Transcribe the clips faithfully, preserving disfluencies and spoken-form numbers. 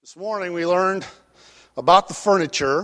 This morning we learned about the furniture,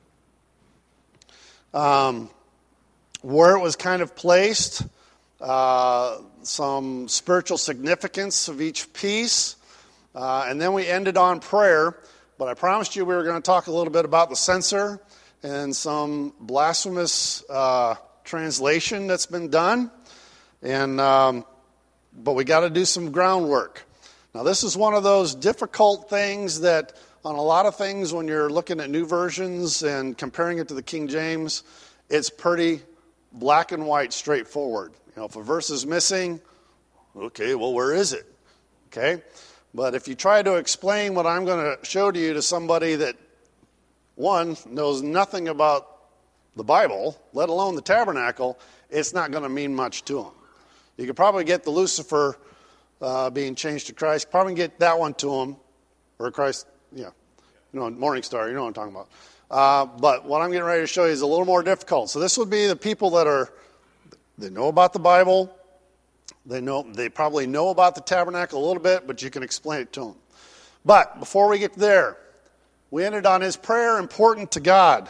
um, where it was kind of placed, uh, some spiritual significance of each piece, uh, and then we ended on prayer. But I promised you we were going to talk a little bit about the censer and some blasphemous uh, translation that's been done, and um, but we got to do some groundwork. Now, this is one of those difficult things that on a lot of things when you're looking at new versions and comparing it to the King James, it's pretty black and white, straightforward. You know, if a verse is missing, okay, well, where is it? Okay? But if you try to explain what I'm going to show to you to somebody that, one, knows nothing about the Bible, let alone the tabernacle, it's not going to mean much to them. You could probably get the Lucifer Uh, being changed to Christ, probably get that one to him, or Christ, yeah, you know, Morning Star, you know what I'm talking about. Uh, but what I'm getting ready to show you is a little more difficult. So this would be the people that are, they know about the Bible, they know, they probably know about the tabernacle a little bit, but you can explain it to them. But before we get there, we ended on his prayer important to God.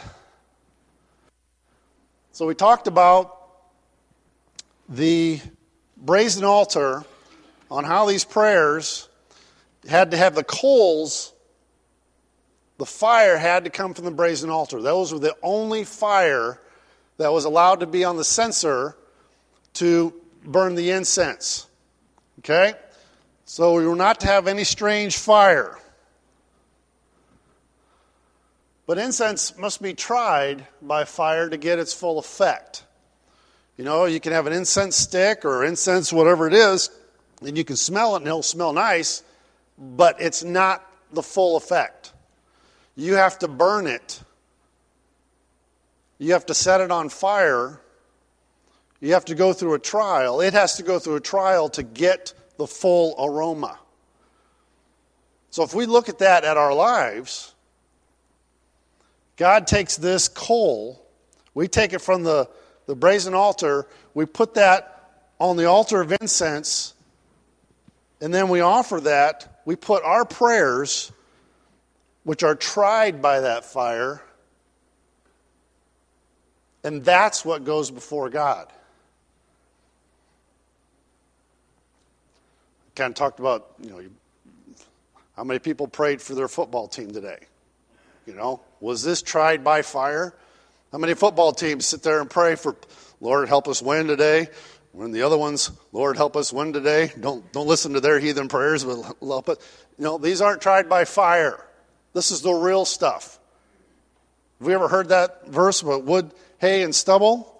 So we talked about the brazen altar, on how these prayers had to have the coals, the fire had to come from the brazen altar. Those were the only fire that was allowed to be on the censer to burn the incense. Okay? So we were not to have any strange fire. But incense must be tried by fire to get its full effect. You know, you can have an incense stick or incense, whatever it is, and you can smell it and it'll smell nice, but it's not the full effect. You have to burn it. You have to set it on fire. You have to go through a trial. It has to go through a trial to get the full aroma. So if we look at that at our lives, God takes this coal, we take it from the, the brazen altar, we put that on the altar of incense, and then we offer that, we put our prayers, which are tried by that fire, and that's what goes before God. Kind of talked about, you know, how many people prayed for their football team today? You know, was this tried by fire? How many football teams sit there and pray for, Lord, help us win today? When the other ones, Lord, help us win today. Don't don't listen to their heathen prayers, but help it. You know, these aren't tried by fire. This is the real stuff. Have we ever heard that verse about wood, hay, and stubble?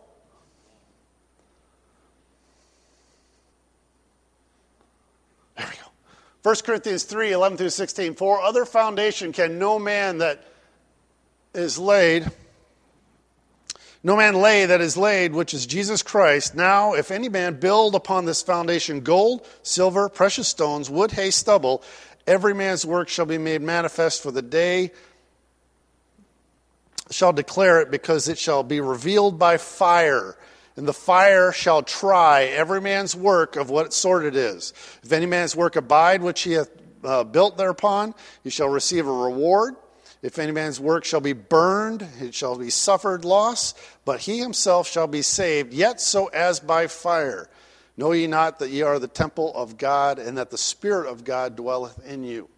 There we go. First Corinthians three, eleven through sixteen. For other foundation can no man that is laid... No man lay that is laid, which is Jesus Christ. Now, if any man build upon this foundation gold, silver, precious stones, wood, hay, stubble, every man's work shall be made manifest, for the day shall declare it, because it shall be revealed by fire. And the fire shall try every man's work of what sort it is. If any man's work abide, which he hath uh, built thereupon, he shall receive a reward. If any man's work shall be burned, it shall be suffered loss, but he himself shall be saved, yet so as by fire. Know ye not that ye are the temple of God, and that the Spirit of God dwelleth in you?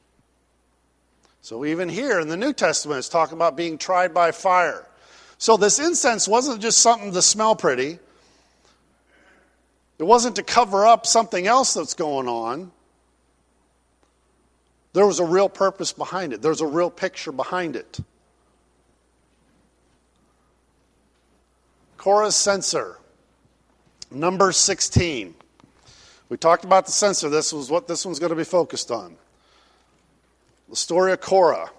So even here in the New Testament, it's talking about being tried by fire. So this incense wasn't just something to smell pretty. It wasn't to cover up something else that's going on. There was a real purpose behind it. There's a real picture behind it. Korah's censer, number sixteen. We talked about the censer. This was what this one's going to be focused on. The story of Korah.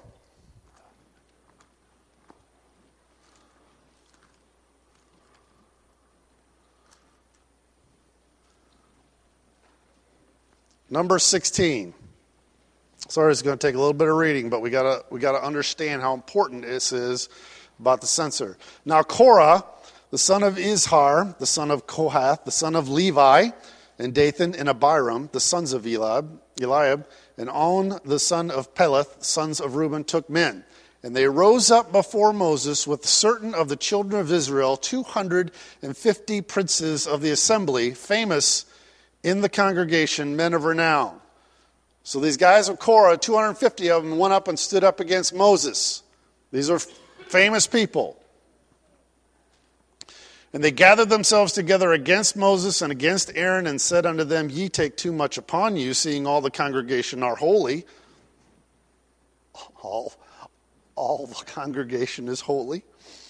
Number sixteen. Sorry, it's going to take a little bit of reading, but we gotta we gotta understand how important this is about the censer. Now Korah, the son of Izhar, the son of Kohath, the son of Levi, and Dathan and Abiram, the sons of Eliab, Eliab And On the son of Peleth, sons of Reuben, took men. And they rose up before Moses with certain of the children of Israel, two hundred fifty princes of the assembly, famous in the congregation, men of renown. So these guys of Korah, two hundred fifty of them, went up and stood up against Moses. These are famous people. And they gathered themselves together against Moses and against Aaron and said unto them, Ye take too much upon you, seeing all the congregation are holy. All, all the congregation is holy.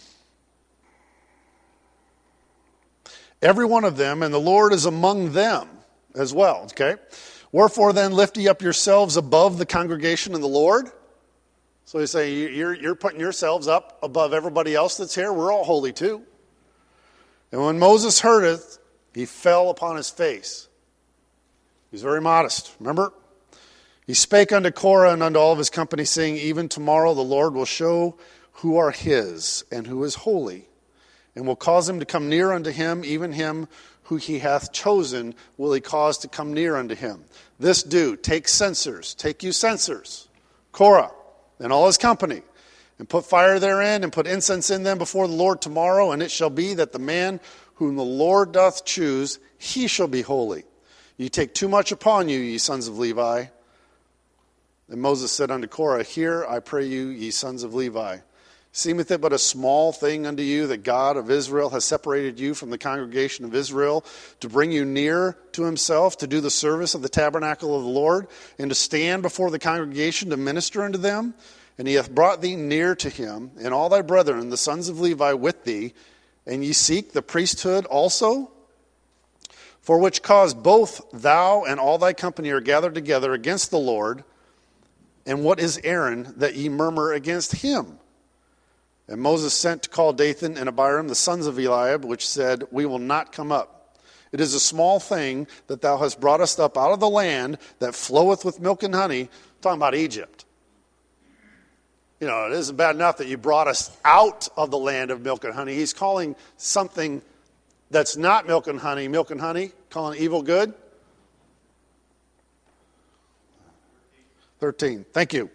Every one of them, and the Lord is among them as well. Okay? Wherefore then lift ye up yourselves above the congregation and the Lord. So you say, you're, you're putting yourselves up above everybody else that's here. We're all holy too. And when Moses heard it, he fell upon his face. He was very modest, remember? He spake unto Korah and unto all of his company, saying, Even tomorrow the Lord will show who are his, and who is holy, and will cause him to come near unto him, even him who he hath chosen will he cause to come near unto him. This do, take censers, take you censers, Korah and all his company, and put fire therein, and put incense in them before the Lord tomorrow, and it shall be that the man whom the Lord doth choose, he shall be holy. Ye take too much upon you, ye sons of Levi. And Moses said unto Korah, Hear, I pray you, ye sons of Levi. Seemeth it but a small thing unto you that God of Israel has separated you from the congregation of Israel to bring you near to himself, to do the service of the tabernacle of the Lord, and to stand before the congregation to minister unto them? And he hath brought thee near to him, and all thy brethren, the sons of Levi, with thee, and ye seek the priesthood also? For which cause both thou and all thy company are gathered together against the Lord. And what is Aaron, that ye murmur against him? And Moses sent to call Dathan and Abiram, the sons of Eliab, which said, We will not come up. It is a small thing that thou hast brought us up out of the land that floweth with milk and honey. Talking about Egypt. You know, it isn't bad enough that you brought us out of the land of milk and honey. He's calling something that's not milk and honey, milk and honey, calling evil good. thirteen. Thank you.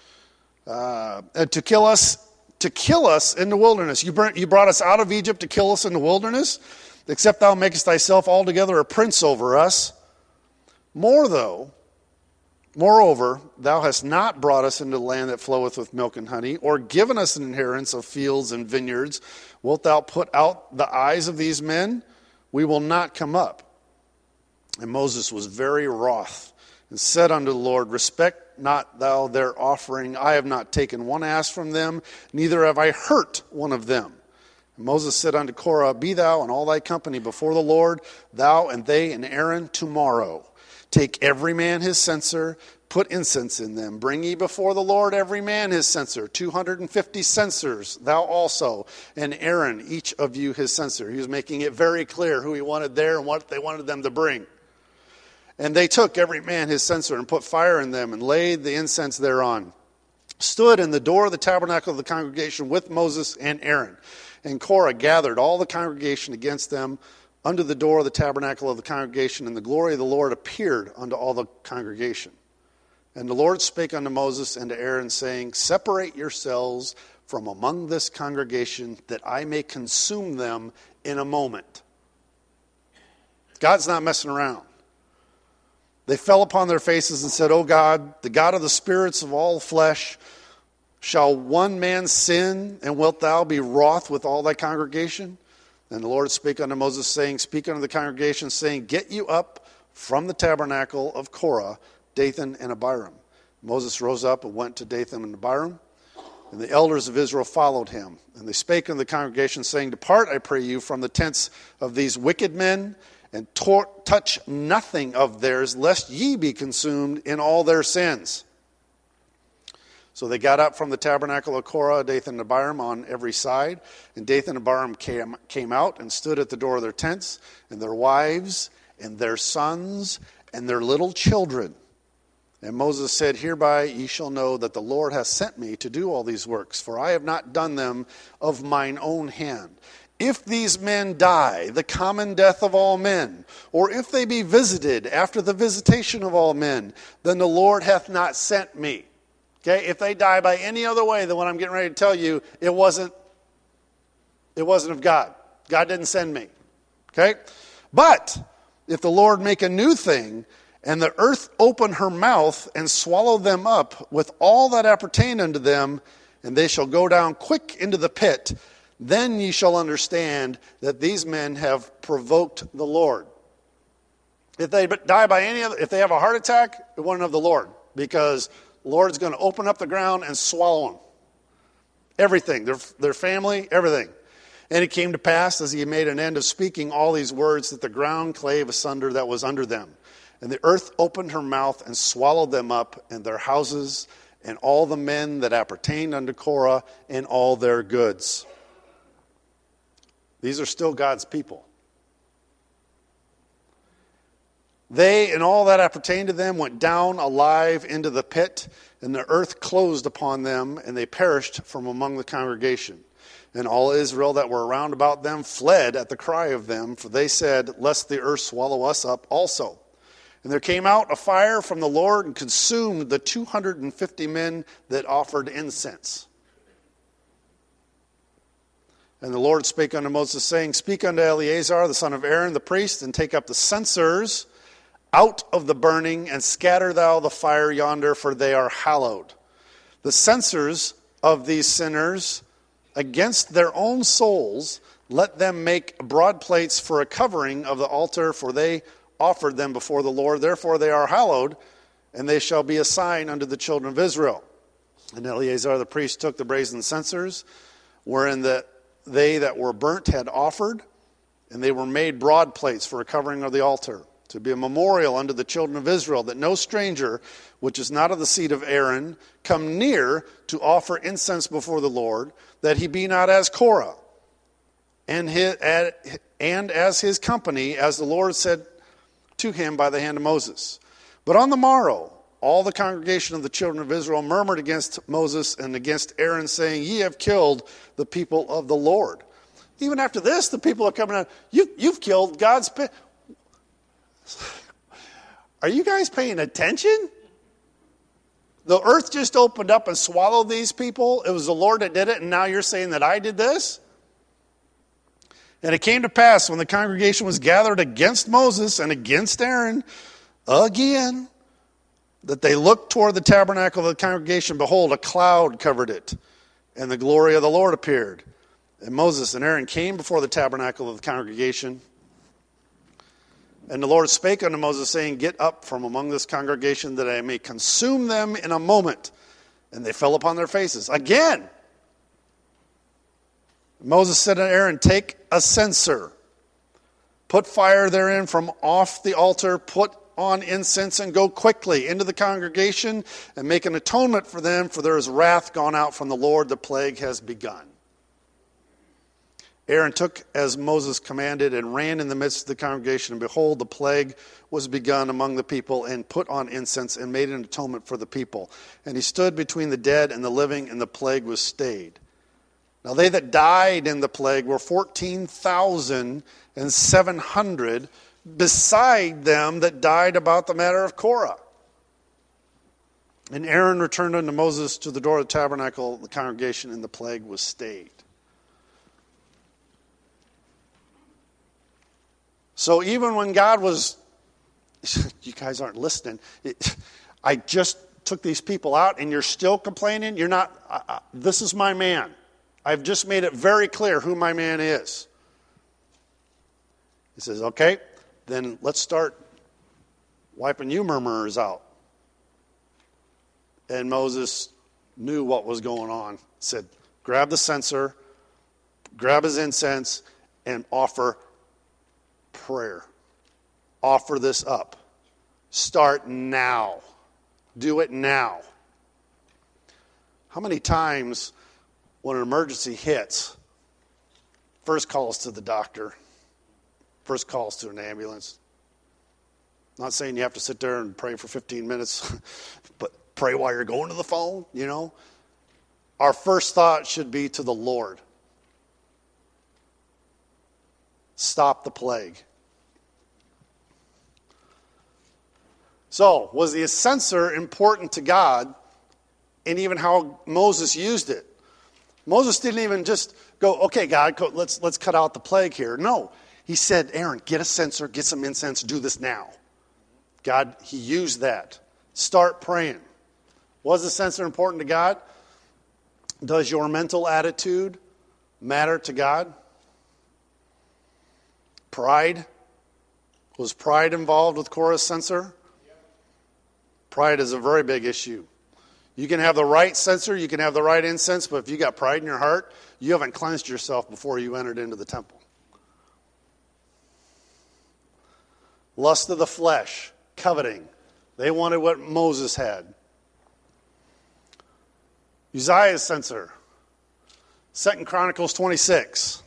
Uh, and to kill us, to kill us in the wilderness. You, burnt, you brought us out of Egypt to kill us in the wilderness, except thou makest thyself altogether a prince over us. More though, moreover, thou hast not brought us into the land that floweth with milk and honey, or given us an inheritance of fields and vineyards. Wilt thou put out the eyes of these men? We will not come up. And Moses was very wroth, and said unto the Lord, Respect not thou their offering. I have not taken one ass from them, neither have I hurt one of them. And Moses said unto Korah, Be thou and all thy company before the Lord, thou and they and Aaron tomorrow. Take every man his censer, put incense in them. Bring ye before the Lord every man his censer, two hundred fifty censers, thou also, and Aaron, each of you his censer. He was making it very clear who he wanted there and what they wanted them to bring. And they took every man his censer and put fire in them and laid the incense thereon. Stood in the door of the tabernacle of the congregation with Moses and Aaron. And Korah gathered all the congregation against them unto the door of the tabernacle of the congregation, and the glory of the Lord appeared unto all the congregation. And the Lord spake unto Moses and to Aaron, saying, Separate yourselves from among this congregation, that I may consume them in a moment. God's not messing around. They fell upon their faces and said, O God, the God of the spirits of all flesh, shall one man sin, and wilt thou be wroth with all thy congregation? And the Lord spake unto Moses, saying, Speak unto the congregation, saying, Get you up from the tabernacle of Korah, Dathan and Abiram. Moses rose up and went to Dathan and Abiram, and the elders of Israel followed him. And they spake unto the congregation, saying, Depart, I pray you, from the tents of these wicked men, and tor- touch nothing of theirs, lest ye be consumed in all their sins. So they got up from the tabernacle of Korah, Dathan and Abiram on every side. And Dathan and Abiram came, came out and stood at the door of their tents, and their wives, and their sons, and their little children. And Moses said, Hereby ye shall know that the Lord hath sent me to do all these works, for I have not done them of mine own hand. if these men die, the common death of all men, or if they be visited after the visitation of all men, then the Lord hath not sent me. Okay, if they die by any other way than what I'm getting ready to tell you, it wasn't, it wasn't of God. God didn't send me. Okay? But if the Lord make a new thing, and the earth open her mouth and swallow them up with all that appertain unto them, and they shall go down quick into the pit, then ye shall understand that these men have provoked the Lord. If they die by any other, if they have a heart attack, it wasn't of the Lord, because the Lord's going to open up the ground and swallow them. Everything, their, their family, everything. And it came to pass, as he made an end of speaking all these words, that the ground clave asunder that was under them. And the earth opened her mouth and swallowed them up, and their houses, and all the men that appertained unto Korah, and all their goods. These are still God's people. They and all that appertained to them went down alive into the pit, and the earth closed upon them, and they perished from among the congregation. And all Israel that were round about them fled at the cry of them, for they said, lest the earth swallow us up also. And there came out a fire from the Lord and consumed the two hundred fifty men that offered incense. And the Lord spake unto Moses, saying, speak unto Eleazar, the son of Aaron, the priest, and take up the censers out of the burning, and scatter thou the fire yonder, for they are hallowed. The censers of these sinners against their own souls, let them make broad plates for a covering of the altar, for they offered them before the Lord. Therefore they are hallowed, and they shall be a sign unto the children of Israel. And Eleazar the priest took the brazen censers, wherein the, they that were burnt had offered, and they were made broad plates for a covering of the altar, to be a memorial unto the children of Israel, that no stranger, which is not of the seed of Aaron, come near to offer incense before the Lord, that he be not as Korah, and, his, and as his company, as the Lord said to him by the hand of Moses. But on the morrow, all the congregation of the children of Israel murmured against Moses and against Aaron, saying, ye have killed the people of the Lord. Even after this, the people are coming out, you, you've killed God's people. Are you guys paying attention? The earth just opened up and swallowed these people. It was the Lord that did it, and now you're saying that I did this? And it came to pass, when the congregation was gathered against Moses and against Aaron, again, that they looked toward the tabernacle of the congregation. Behold, a cloud covered it, and the glory of the Lord appeared. And Moses and Aaron came before the tabernacle of the congregation. And the Lord spake unto Moses, saying, get up from among this congregation, that I may consume them in a moment. And they fell upon their faces. Again, Moses said unto Aaron, take a censer, put fire therein from off the altar, put on incense, and go quickly into the congregation, and make an atonement for them, for there is wrath gone out from the Lord, the plague has begun. Aaron took as Moses commanded, and ran in the midst of the congregation, and behold, the plague was begun among the people, and put on incense, and made an atonement for the people. And he stood between the dead and the living, and the plague was stayed. Now they that died in the plague were fourteen thousand seven hundred, beside them that died about the matter of Korah. And Aaron returned unto Moses to the door of the tabernacle of the congregation, and the plague was stayed. So even when God was, you guys aren't listening, it, I just took these people out and you're still complaining? You're not, uh, this is my man. I've just made it very clear who my man is. He says, okay, then let's start wiping you murmurers out. And Moses knew what was going on. Said, grab the censer, grab his incense, and offer prayer. Offer this up. Start now. Do it now. How many times when an emergency hits, first calls to the doctor, first calls to an ambulance? Not saying you have to sit there and pray for fifteen minutes, but pray while you're going to the phone, you know. Our first thought should be to the Lord. stop the plague. So, was the censer important to God, and even how Moses used it? Moses didn't even just go, okay, God, let's, let's cut out the plague here. No, he said, Aaron, get a censer, get some incense, do this now. God, he used that. Start praying. Was the censer important to God? Does your mental attitude matter to God? Pride? Was pride involved with Korah's censer? Pride is a very big issue. You can have the right censer, you can have the right incense, but if you got pride in your heart, you haven't cleansed yourself before you entered into the temple. Lust of the flesh, coveting. They wanted what Moses had. Uzziah's censer. Second Chronicles twenty-six.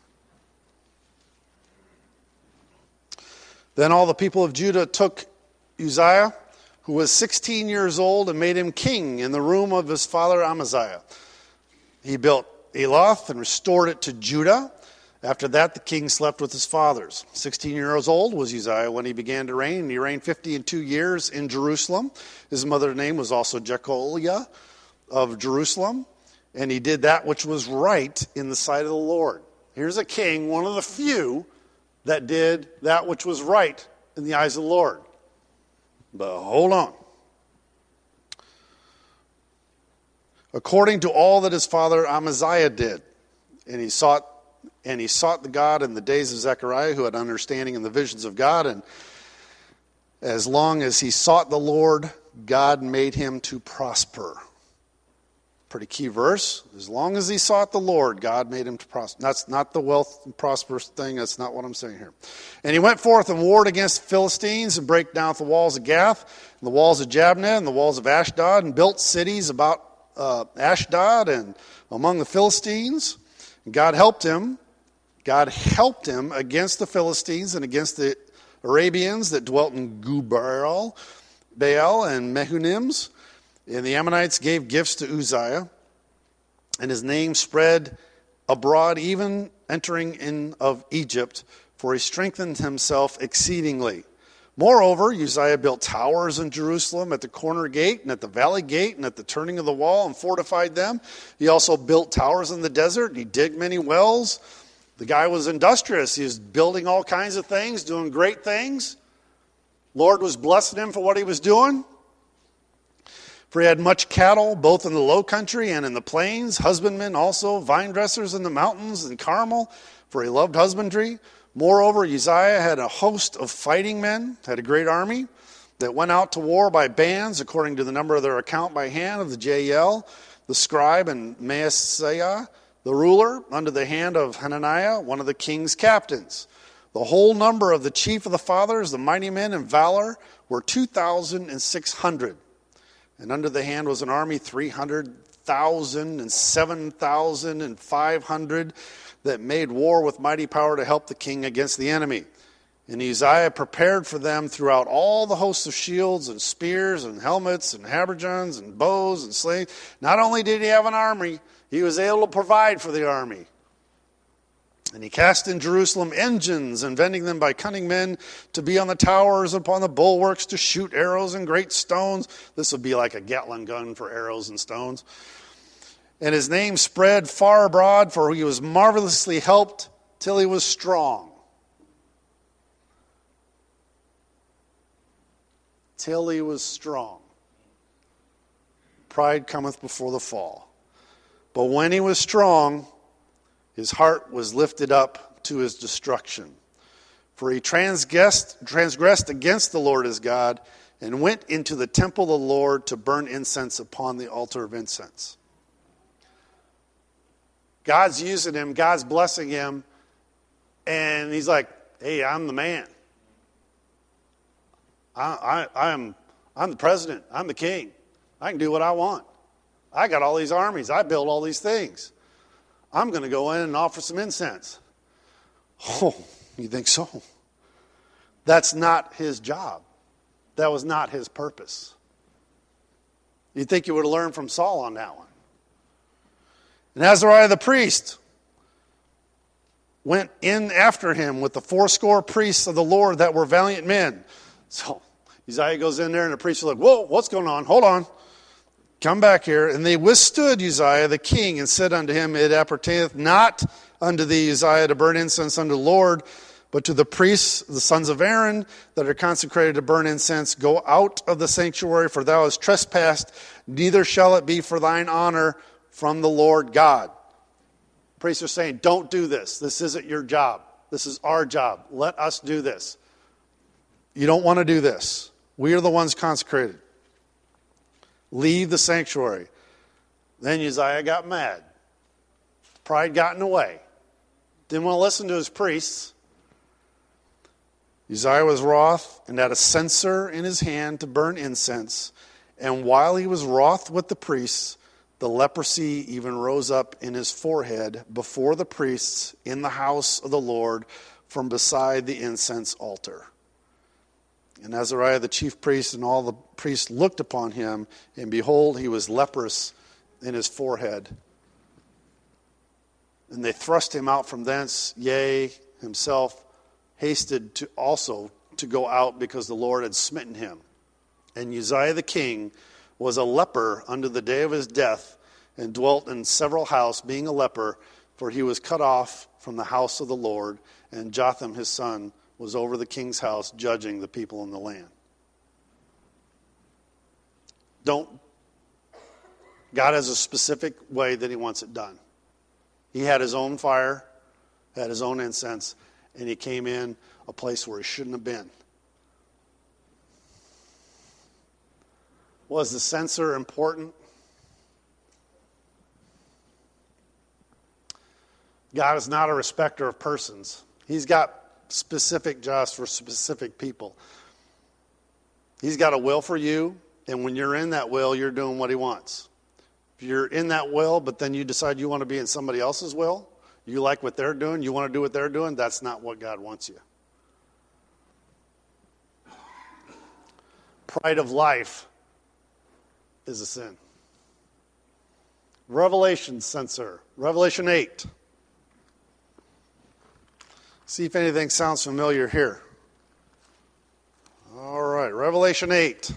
Then all the people of Judah took Uzziah, who was sixteen years old, and made him king in the room of his father Amaziah. He built Eloth and restored it to Judah. After that, the king slept with his fathers. sixteen years old was Uzziah when he began to reign, and he reigned fifty and two years in Jerusalem. His mother's name was also Jecholiah of Jerusalem, and he did that which was right in the sight of the Lord. Here's a king, one of the few, that did that which was right in the eyes of the Lord. But hold on. According to all that his father Amaziah did, and he sought and he sought the God in the days of Zechariah, who had understanding in the visions of God, and as long as he sought the Lord, God made him to prosper. Pretty key verse. As long as he sought the Lord, God made him to prosper. That's not the wealth and prosperous thing. That's not what I'm saying here. And he went forth and warred against the Philistines and brake down the walls of Gath, and the walls of Jabneh, and the walls of Ashdod, and built cities about uh, Ashdod and among the Philistines. And God helped him. God helped him against the Philistines and against the Arabians that dwelt in Gubal, Baal, and Mehunims. And the Ammonites gave gifts to Uzziah, and his name spread abroad, even entering in of Egypt, for he strengthened himself exceedingly. Moreover, Uzziah built towers in Jerusalem at the corner gate and at the valley gate and at the turning of the wall and fortified them. He also built towers in the desert. He digged many wells. The guy was industrious. He was building all kinds of things, doing great things. Lord was blessing him for what he was doing. For he had much cattle, both in the low country and in the plains, husbandmen also, vine dressers in the mountains and Carmel, for he loved husbandry. Moreover, Uzziah had a host of fighting men, had a great army, that went out to war by bands, according to the number of their account by hand of the Jael, the scribe, and Maaseiah, the ruler, under the hand of Hananiah, one of the king's captains. The whole number of the chief of the fathers, the mighty men in valor, were two thousand six hundred. And under the hand was an army, three hundred thousand and seven thousand and five hundred, that made war with mighty power to help the king against the enemy. And Uzziah prepared for them throughout all the hosts of shields and spears and helmets and habergeons and bows and slings. Not only did he have an army, he was able to provide for the army. And he cast in Jerusalem engines, inventing them by cunning men to be on the towers, upon the bulwarks, to shoot arrows and great stones. This would be like a Gatling gun for arrows and stones. And his name spread far abroad, for he was marvelously helped till he was strong. Till he was strong. Pride cometh before the fall. But when he was strong, his heart was lifted up to his destruction. For he transgressed, transgressed against the Lord his God, and went into the temple of the Lord to burn incense upon the altar of incense. God's using him, God's blessing him, and he's like, hey, I'm the man. I, I, I'm, I'm the president. I'm the king. I can do what I want. I got all these armies. I built all these things. I'm going to go in and offer some incense. Oh, you think so? That's not his job. That was not his purpose. You'd think you would have learned from Saul on that one. And Azariah the priest went in after him with the fourscore priests of the Lord that were valiant men. So Uzziah goes in there, and the priests are like, whoa, what's going on? Hold on. Come back here. And they withstood Uzziah the king and said unto him, it appertaineth not unto thee, Uzziah, to burn incense unto the Lord, but to the priests, the sons of Aaron, that are consecrated to burn incense. Go out of the sanctuary, for thou hast trespassed, neither shall it be for thine honor from the Lord God. Priests are saying, don't do this. This isn't your job. This is our job. Let us do this. You don't want to do this. We are the ones consecrated. Leave the sanctuary. Then Uzziah got mad. Pride got in the way. Didn't want to listen to his priests. Uzziah was wroth and had a censer in his hand to burn incense. And while he was wroth with the priests, the leprosy even rose up in his forehead before the priests in the house of the Lord from beside the incense altar. And Azariah the chief priest and all the priests looked upon him, and behold, he was leprous in his forehead. And they thrust him out from thence, yea, himself hasted to also to go out, because the Lord had smitten him. And Uzziah the king was a leper unto the day of his death, and dwelt in several houses, being a leper, for he was cut off from the house of the Lord, and Jotham his son was over the king's house, judging the people in the land. Don't. God has a specific way that he wants it done. He had his own fire, had his own incense, and he came in a place where he shouldn't have been. Was the censer important? God is not a respecter of persons. He's got specific jobs for specific people. He's got a will for you, and when you're in that will, you're doing what he wants. If you're in that will, but then you decide you want to be in somebody else's will, you like what they're doing, you want to do what they're doing, that's not what God wants you. Pride of life is a sin. Revelation censer. Revelation eight. See if anything sounds familiar here. All right, Revelation eight.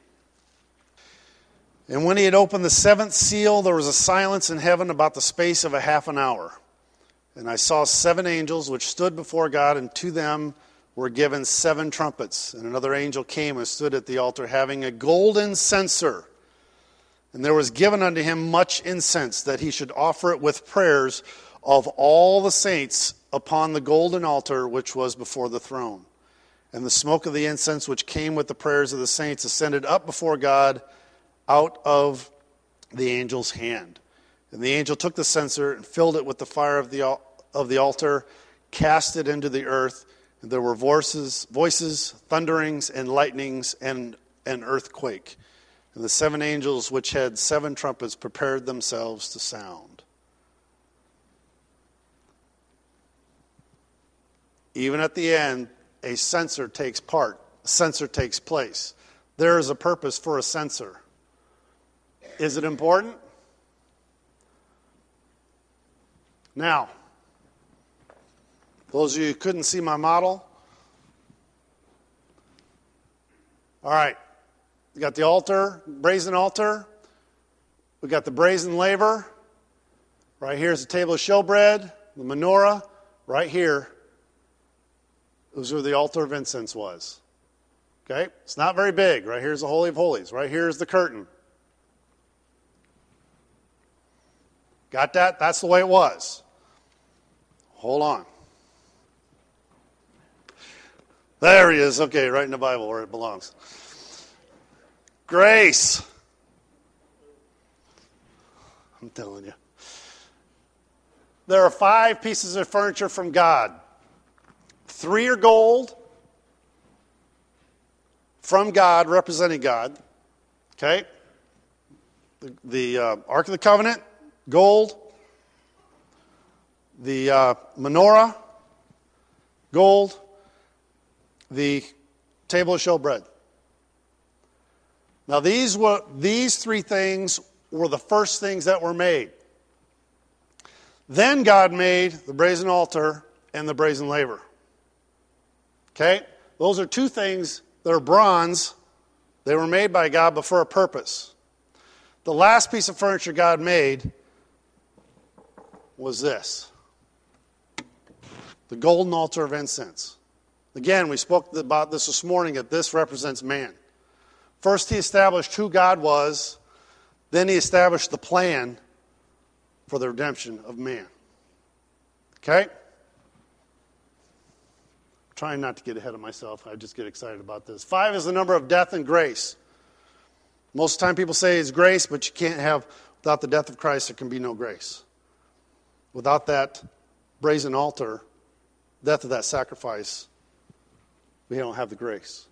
And when he had opened the seventh seal, there was a silence in heaven about the space of a half an hour. And I saw seven angels which stood before God, and to them were given seven trumpets. And another angel came and stood at the altar, having a golden censer. And there was given unto him much incense, that he should offer it with prayers of all the saints upon the golden altar which was before the throne. And the smoke of the incense which came with the prayers of the saints ascended up before God out of the angel's hand. And the angel took the censer and filled it with the fire of the of the altar, cast it into the earth, and there were voices, voices, thunderings, and lightnings, and an earthquake. And the seven angels which had seven trumpets prepared themselves to sound. Even at the end, a censer takes part. A censer takes place. There is a purpose for a censer. Is it important? Now, those of you who couldn't see my model, all right, we got the altar, brazen altar. We got the brazen laver. Right here's the table of showbread, the menorah. Right here, those where the altar of incense was. Okay, it's not very big. Right here's the Holy of Holies. Right here's the curtain. Got that? That's the way it was. Hold on. There he is. Okay, right in the Bible where it belongs. Grace. I'm telling you. There are five pieces of furniture from God. Three are gold from God, representing God. Okay? The, the uh, Ark of the Covenant, gold. The uh, menorah, gold. The table of showbread. Now these were these three things were the first things that were made. Then God made the brazen altar and the brazen laver. Okay? Those are two things that are bronze. They were made by God, but for a purpose. The last piece of furniture God made was this. The golden altar of incense. Again, we spoke about this this morning, that this represents man. First, he established who God was. Then he established the plan for the redemption of man. Okay? I'm trying not to get ahead of myself. I just get excited about this. Five is the number of death and grace. Most of the time people say it's grace, but you can't have, without the death of Christ, there can be no grace. Without that brazen altar, death of that sacrifice, we don't have the grace.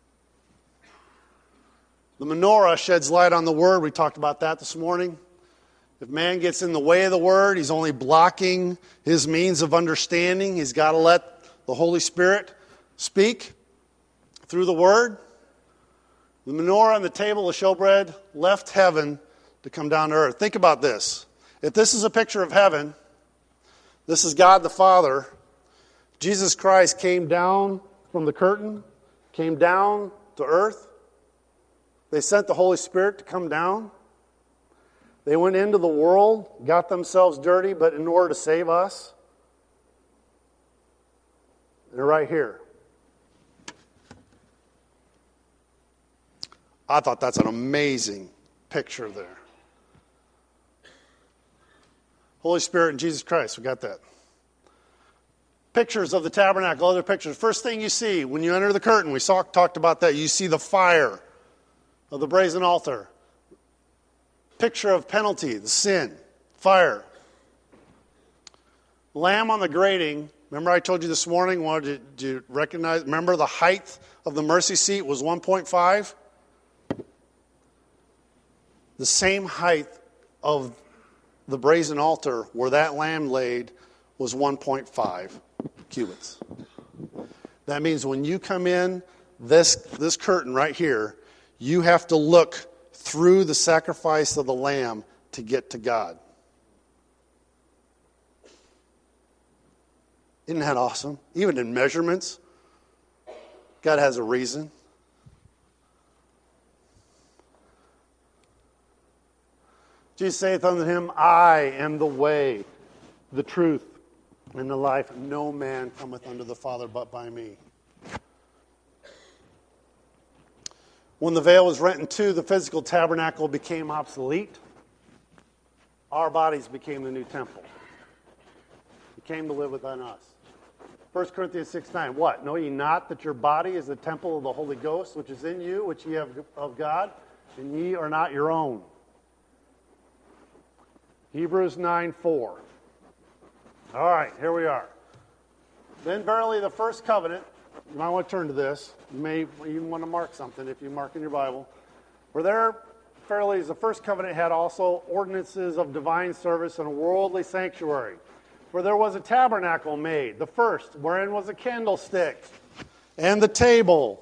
The menorah sheds light on the Word. We talked about that this morning. If man gets in the way of the Word, he's only blocking his means of understanding. He's got to let the Holy Spirit speak through the Word. The menorah and the table of showbread left heaven to come down to earth. Think about this. If this is a picture of heaven, this is God the Father. Jesus Christ came down from the curtain, came down to earth. They sent the Holy Spirit to come down. They went into the world, got themselves dirty, but in order to save us, they're right here. I thought that's an amazing picture there. Holy Spirit and Jesus Christ, we got that. Pictures of the tabernacle, other pictures. First thing you see when you enter the curtain, we saw, talked about that, you see the fire of the brazen altar. Picture of penalty, the sin, fire. Lamb on the grating. Remember I told you this morning, wanted to recognize, remember the height of the mercy seat was one point five? The same height of the brazen altar where that lamb laid was one point five cubits. That means when you come in this, this curtain right here, you have to look through the sacrifice of the lamb to get to God. Isn't that awesome? Even in measurements, God has a reason. Jesus saith unto him, I am the way, the truth, and the life. No man cometh unto the Father but by me. When the veil was rent in two, the physical tabernacle became obsolete. Our bodies became the new temple. He came to live within us. First Corinthians six nine, what? Know ye not that your body is the temple of the Holy Ghost, which is in you, which ye have of God, and ye are not your own. Hebrews nine four. All right, here we are. Then verily the first covenant, you might want to turn to this. You may even want to mark something if you mark in your Bible. For there, fairly, the first covenant had also ordinances of divine service and a worldly sanctuary. For there was a tabernacle made, the first, wherein was a candlestick and the table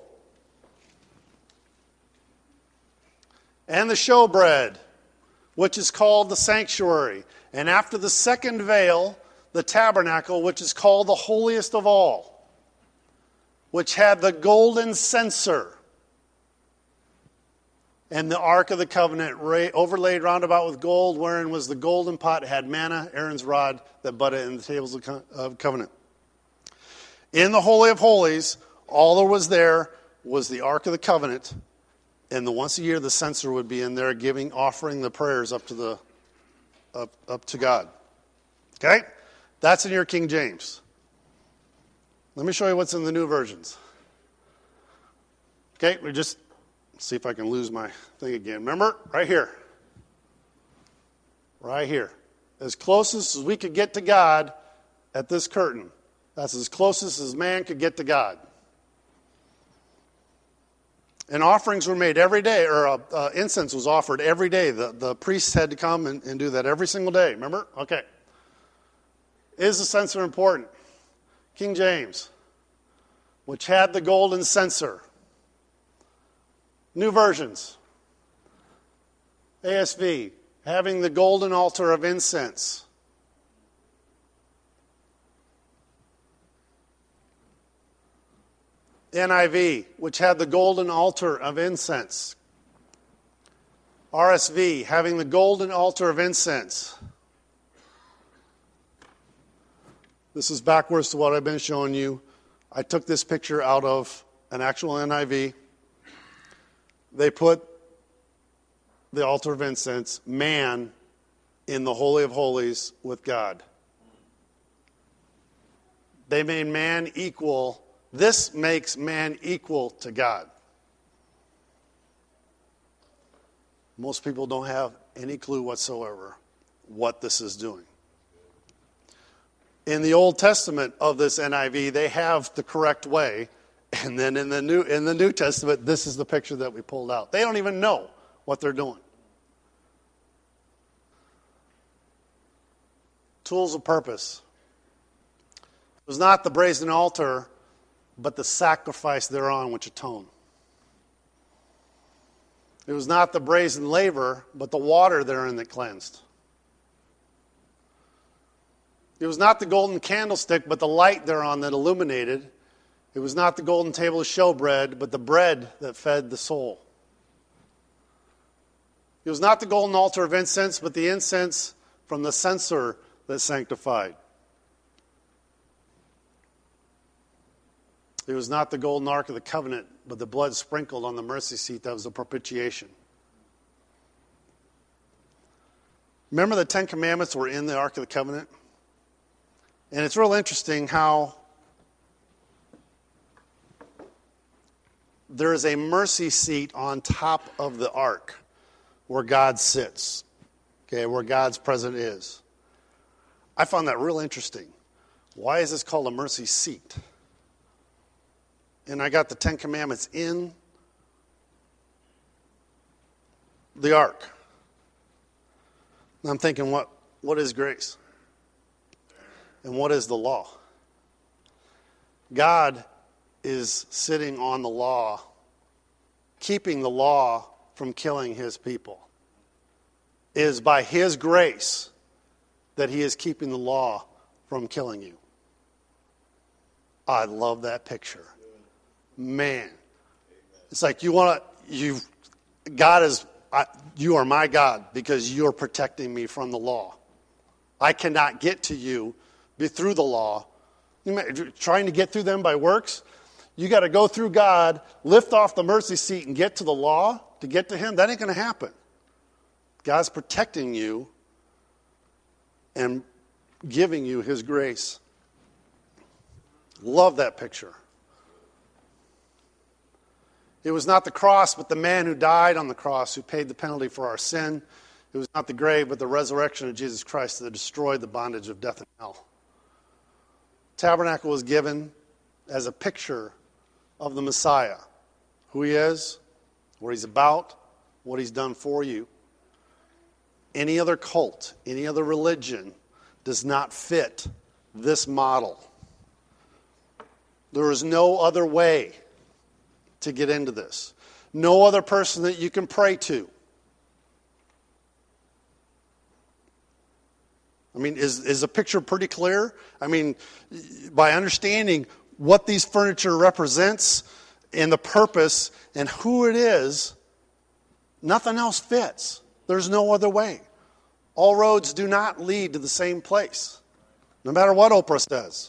and the showbread, which is called the sanctuary. And after the second veil, the tabernacle, which is called the holiest of all, which had the golden censer and the ark of the covenant overlaid round about with gold, wherein was the golden pot, had manna, Aaron's rod, that budded in the tables of covenant. In the Holy of Holies, all there was there was the ark of the covenant, and the once a year the censer would be in there giving, offering the prayers up to the up, up to God. Okay? That's in your King James. Let me show you what's in the new versions. Okay, we just see if I can lose my thing again. Remember, right here. Right here. As closest as we could get to God at this curtain. That's as closest as man could get to God. And offerings were made every day, or uh, uh, incense was offered every day. The, the priests had to come and, and do that every single day. Remember? Okay. Is the censer important? King James, which had the golden censer. New versions. A S V, having the golden altar of incense. N I V, which had the golden altar of incense. R S V, having the golden altar of incense. This is backwards to what I've been showing you. I took this picture out of an actual N I V. They put the altar of incense, man, in the Holy of Holies with God. They made man equal. This makes man equal to God. Most people don't have any clue whatsoever what this is doing. In the Old Testament of this N I V, they have the correct way. And then in the New in the New Testament, this is the picture that we pulled out. They don't even know what they're doing. Tools of purpose. It was not the brazen altar, but the sacrifice thereon which atoned. It was not the brazen laver, but the water therein that cleansed. It was not the golden candlestick, but the light thereon that illuminated. It was not the golden table of showbread, but the bread that fed the soul. It was not the golden altar of incense, but the incense from the censer that sanctified. It was not the golden ark of the covenant, but the blood sprinkled on the mercy seat that was the propitiation. Remember the Ten Commandments were in the Ark of the Covenant? And it's real interesting how there is a mercy seat on top of the ark where God sits, okay, where God's presence is. I found that real interesting. Why is this called a mercy seat? And I got the Ten Commandments in the ark. And I'm thinking, what, what is grace? And what is the law? God is sitting on the law, keeping the law from killing his people. It is by his grace that he is keeping the law from killing you. I love that picture. Man. It's like you want to, you, God is, I, you are my God because you're protecting me from the law. I cannot get to you be through the law. You may, trying to get through them by works, you got to go through God, lift off the mercy seat and get to the law to get to him. That ain't going to happen. God's protecting you and giving you his grace. Love that picture. It was not the cross, but the man who died on the cross who paid the penalty for our sin. It was not the grave, but the resurrection of Jesus Christ that destroyed the bondage of death and hell. Tabernacle was given as a picture of the Messiah, who he is, what he's about, what he's done for you. Any other cult, any other religion does not fit this model. There is no other way to get into this. No other person that you can pray to. I mean, is, is the picture pretty clear? I mean, by understanding what these furniture represents and the purpose and who it is, nothing else fits. There's no other way. All roads do not lead to the same place, no matter what Oprah says.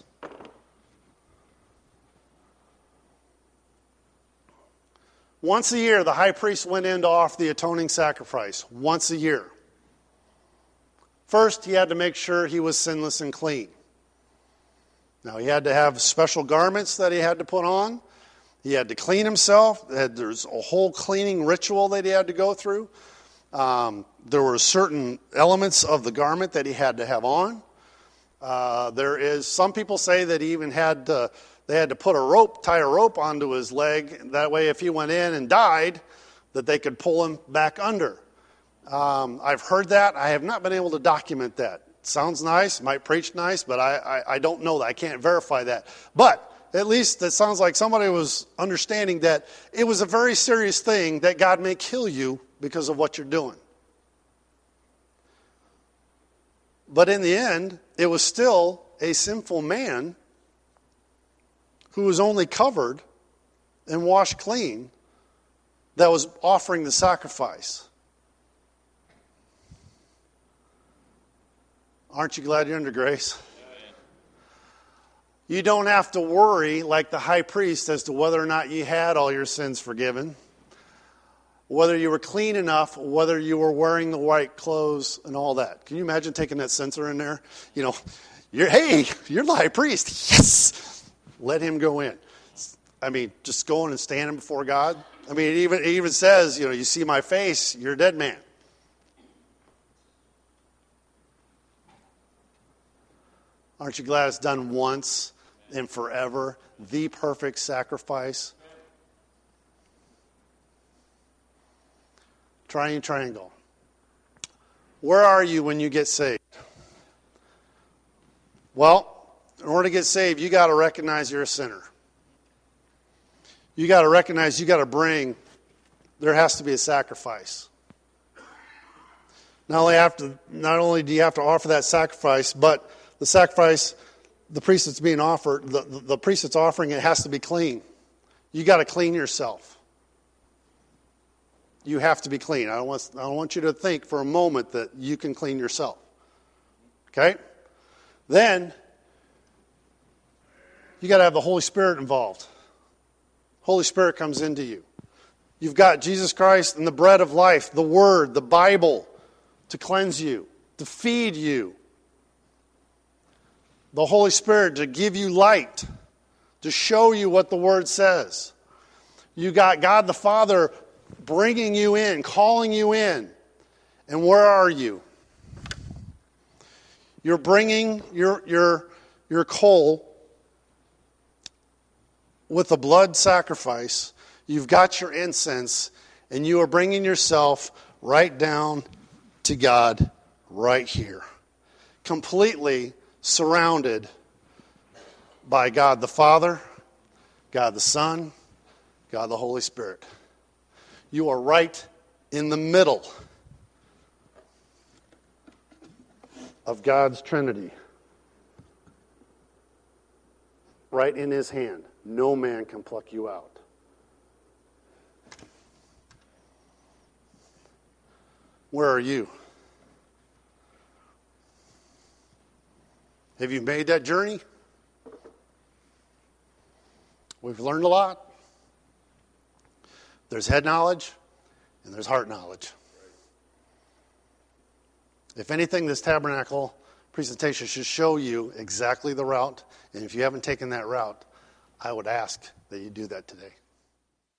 Once a year, the high priest went in to offer the atoning sacrifice. Once a year. First, he had to make sure he was sinless and clean. Now, he had to have special garments that he had to put on. He had to clean himself. There's a whole cleaning ritual that he had to go through. Um, there were certain elements of the garment that he had to have on. Uh, there is, some people say that he even had to, they had to put a rope, tie a rope onto his leg. That way, if he went in and died, that they could pull him back under. Um, I've heard that. I have not been able to document that. Sounds nice, might preach nice, but I, I, I don't know that. I can't verify that. But at least it sounds like somebody was understanding that it was a very serious thing that God may kill you because of what you're doing. But in the end, it was still a sinful man who was only covered and washed clean that was offering the sacrifice. Aren't you glad you're under grace? You don't have to worry like the high priest as to whether or not you had all your sins forgiven, whether you were clean enough, whether you were wearing the white clothes and all that. Can you imagine taking that censer in there? You know, you're, hey, you're the high priest. Yes! Let him go in. I mean, just going and standing before God. I mean, it even, it even says, you know, you see my face, you're a dead man. Aren't you glad it's done once and forever? The perfect sacrifice. Triune triangle. Where are you when you get saved? Well, in order to get saved, you got to recognize you're a sinner. You got to recognize you got to bring, there has to be a sacrifice. Not only, have to, not only do you have to offer that sacrifice, but the sacrifice, the priest that's being offered, the, the, the priest that's offering it has to be clean. You got to clean yourself. You have to be clean. I don't want, I don't want you to think for a moment that you can clean yourself. Okay? Then, you got to have the Holy Spirit involved. Holy Spirit comes into you. You've got Jesus Christ and the bread of life, the Word, the Bible, to cleanse you, to feed you. The Holy Spirit to give you light, to show you what the Word says. You got God the Father bringing you in, calling you in. And where are you? You're bringing your, your, your coal with a blood sacrifice. You've got your incense, and you are bringing yourself right down to God right here. Completely surrounded by God the Father, God the Son, God the Holy Spirit. You are right in the middle of God's Trinity. Right in His hand. No man can pluck you out. Where are you? Have you made that journey? We've learned a lot. There's head knowledge and there's heart knowledge. If anything, this tabernacle presentation should show you exactly the route. And if you haven't taken that route, I would ask that you do that today.